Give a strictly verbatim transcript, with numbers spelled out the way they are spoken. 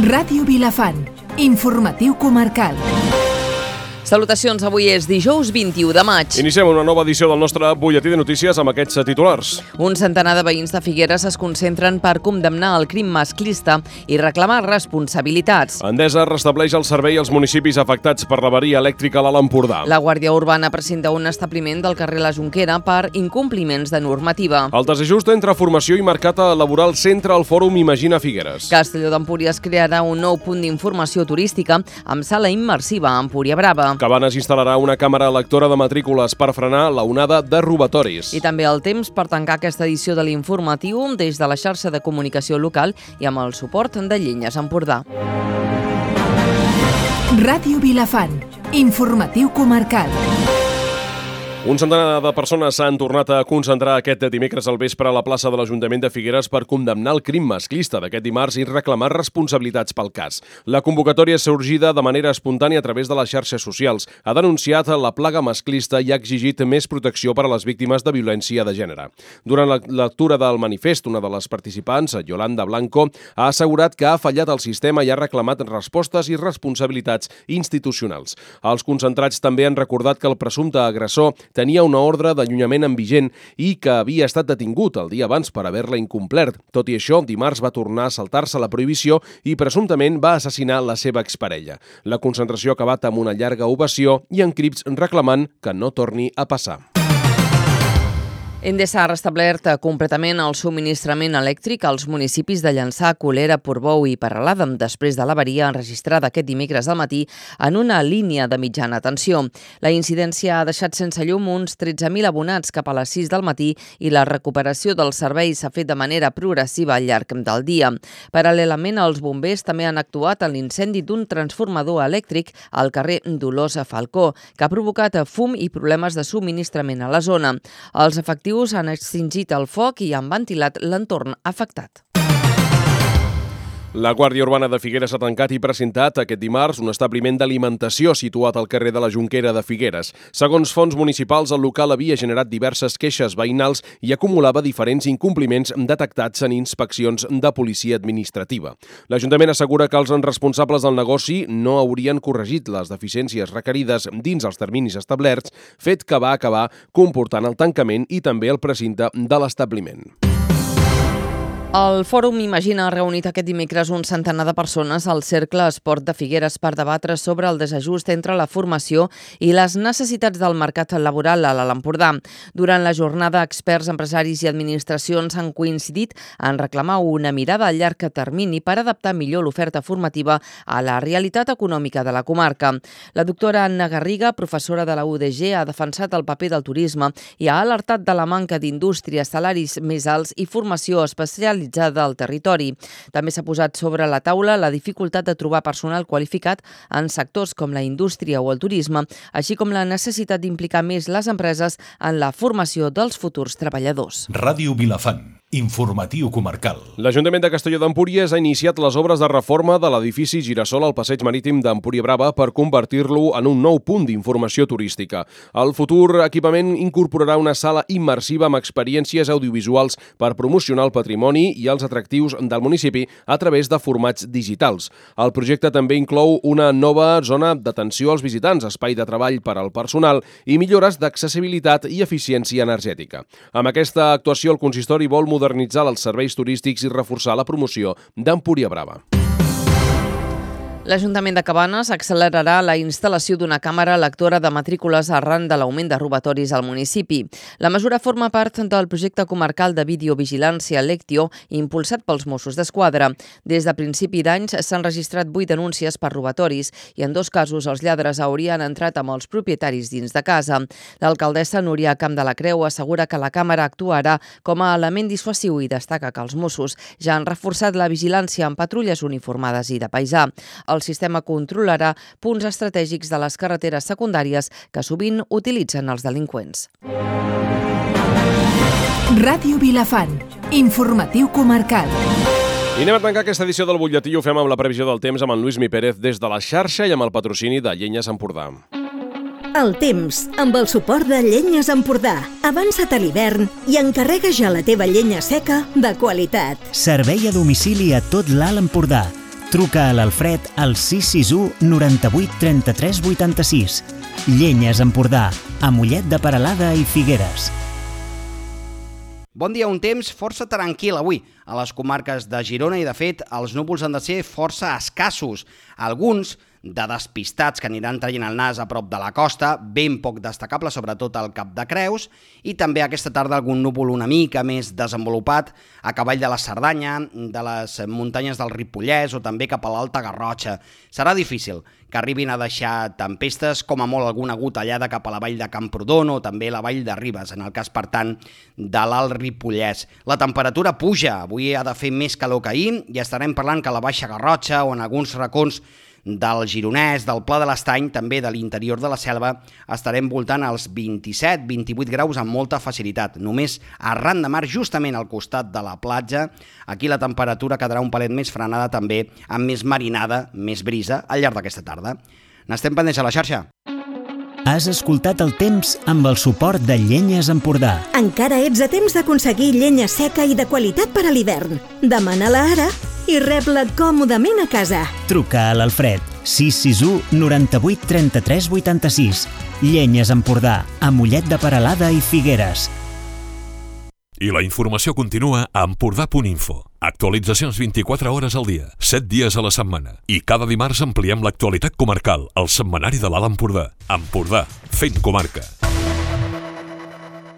Ràdio Vilafant, informatiu comarcal. Salutacions, avui és dijous vint-i-u de maig. Iniciem una nova edició del nostre butlletí de notícies amb aquests titulars. Un centenar de veïns de Figueres es concentren per condemnar el crim masclista i reclamar responsabilitats. Endesa restableix el servei als municipis afectats per l'avaria elèctrica a l'Alt Empordà. La Guàrdia Urbana presenta un establiment del carrer La Jonquera per incompliments de normativa. El desajust entre formació i mercat laboral centra el fòrum Imagina Figueres. Castelló d'Empúries crearà un nou punt d'informació turística amb sala immersiva a Empúria Brava. Cabanes instal·larà una càmera lectora de matrícules per frenar la onada de robatoris. I també el temps per tancar aquesta edició de l'informatiu des de la xarxa de comunicació local i amb el suport de Llenyes Empordà. Ràdio Vilafant, informatiu comarcal. Un centenar de persones s'han tornat a concentrar aquest dimecres al vespre a la plaça de l'Ajuntament de Figueres per condemnar el crim masclista d'aquest dimarts i reclamar responsabilitats pel cas. La convocatòria sorgida de manera espontània a través de les xarxes socials ha denunciat la plaga masclista i ha exigit més protecció per a les víctimes de violència de gènere. Durant la lectura del manifest, una de les participants, Yolanda Blanco, ha assegurat que ha fallat el sistema i ha reclamat respostes i responsabilitats institucionals. Els concentrats també han recordat que el presumpte agressor tenia una ordre d'allunyament en vigent i que havia estat detingut el dia abans per haver-la incomplert. Tot i això, dimarts va tornar a saltar-se la prohibició i presumptament va assassinar la seva exparella. La concentració ha acabat amb una llarga ovació i en crits reclamant que no torni a passar. Endesa ha restablert completament el subministrament elèctric als municipis de Llançà, Colera, Portbou i Peralada després de l'avaria enregistrada aquest dimecres al matí en una línia de mitjana tensió. La incidència ha deixat sense llum uns tretze mil abonats cap a les sis del matí i la recuperació del servei s'ha fet de manera progressiva al llarg del dia. Paral·lelament, els bombers també han actuat en l'incendi d'un transformador elèctric al carrer Dolors Falcó, que ha provocat fum i problemes de subministrament a la zona. Els efectius han extingit el foc i han ventilat l'entorn afectat. La Guàrdia Urbana de Figueres ha tancat i presentat aquest dimarts un establiment d'alimentació situat al carrer de la Jonquera de Figueres. Segons fons municipals, el local havia generat diverses queixes veïnals i acumulava diferents incompliments detectats en inspeccions de policia administrativa. L'Ajuntament assegura que els responsables del negoci no haurien corregit les deficiències requerides dins els terminis establerts, fet que va acabar comportant el tancament i també el precinte de l'establiment. El Fòrum Imagina ha reunit aquest dimecres un centenar de persones al Cercle Esport de Figueres per debatre sobre el desajust entre la formació i les necessitats del mercat laboral a l'Alt Empordà. Durant la jornada, experts, empresaris i administracions han coincidit en reclamar una mirada a llarg termini per adaptar millor l'oferta formativa a la realitat econòmica de la comarca. La doctora Anna Garriga, professora de la U D G, ha defensat el paper del turisme i ha alertat de la manca d'indústria, salaris més alts i formació especial al territori. També s'ha posat sobre la taula la dificultat de trobar personal qualificat en sectors com la indústria o el turisme, així com la necessitat d'implicar més les empreses en la formació dels futurs treballadors. Ràdio Vilafant, informatiu comarcal. L'Ajuntament de Castelló d'Empúries ha iniciat les obres de reforma de l'edifici Girasol al passeig marítim d'Empúria Brava per convertir-lo en un nou punt d'informació turística. El futur equipament incorporarà una sala immersiva amb experiències audiovisuals per promocionar el patrimoni i els atractius del municipi a través de formats digitals. El projecte també inclou una nova zona d'atenció als visitants, espai de treball per al personal i millores d'accessibilitat i eficiència energètica. Amb aquesta actuació, el consistori vol modernitzar els serveis turístics i reforçar la promoció d'Empúria Brava. L'Ajuntament de Cabanes accelerarà la instal·lació d'una càmera lectora de matrícules arran de l'augment de robatoris al municipi. La mesura forma part del projecte comarcal de videovigilància Lectio impulsat pels Mossos d'Esquadra. Des de principi d'anys s'han registrat vuit denúncies per robatoris i en dos casos els lladres haurien entrat amb els propietaris dins de casa. L'alcaldessa Núria Camp de la Creu assegura que la càmera actuarà com a element dissuasiu i destaca que els Mossos ja han reforçat la vigilància amb patrulles uniformades i de paisà. El sistema controlarà punts estratègics de les carreteres secundàries que sovint utilitzen els delinqüents. Ràdio Vilafant, informatiu comarcal. I anem a tancar aquesta edició del butlletí i ho fem amb la previsió del temps amb en Lluís Mi Pérez des de la xarxa i amb el patrocini de Llenyes Empordà. El temps, amb el suport de Llenyes Empordà. Avança't a l'hivern i encarrega ja la teva llenya seca de qualitat. Servei a domicili a tot l'Alt Empordà. Truca a l'Alfred al sis sis u noranta-vuit trenta-tres vuitanta-sis. Llenyes Empordà, a Mollet de Peralada i Figueres. Bon dia, un temps força tranquil avui a les comarques de Girona i, de fet, els núvols han de ser força escassos. Alguns de despistats que aniran traient el nas a prop de la costa, ben poc destacable, sobretot al Cap de Creus, i també aquesta tarda algun núvol una mica més desenvolupat a cavall de la Cerdanya, de les muntanyes del Ripollès o també cap a l'Alta Garrotxa. Serà difícil que arribin a deixar tempestes, com a molt alguna gotellada cap a la vall de Camprodon o també la vall de Ribes, en el cas, per tant, de l'Alt Ripollès. La temperatura puja, avui ha de fer més calor que ahir i estarem parlant que a la Baixa Garrotxa o en alguns racons del Gironès, del Pla de l'Estany, també de l'interior de la Selva, estarem voltant als vint-i-set vint-i-vuit graus amb molta facilitat. Només arran de mar, justament al costat de la platja, aquí la temperatura quedarà un palet més frenada també, amb més marinada, més brisa, al llarg d'aquesta tarda. N'estem pendents a la xarxa. Has escoltat el temps amb el suport de Llenyes Empordà. Encara ets a temps d'aconseguir llenya seca i de qualitat per a l'hivern. Demana-la ara i rep-la còmodament a casa. Truca a l'Alfred, sis sis u noranta-vuit trenta-tres vuitanta-sis. Llenyes Empordà, a Mollet de Peralada i Figueres. I la informació continua a empordà punt info. Actualitzacions vint-i-quatre hores al dia, set dies a la setmana. I cada dimarts ampliem l'actualitat comarcal, al setmanari de l'Alt Empordà. Empordà, fent comarca.